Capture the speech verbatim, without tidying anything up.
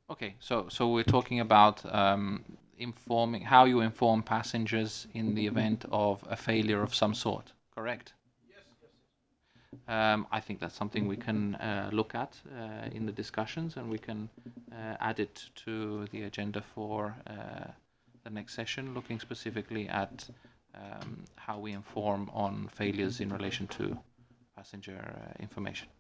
Okay, so so we're talking about um, informing how you inform passengers in the event of a failure of some sort, correct? Um, I think that's something we can uh, look at uh, in the discussions, and we can uh, add it to the agenda for uh, the next session, looking specifically at um, how we inform on failures in relation to passenger uh, information.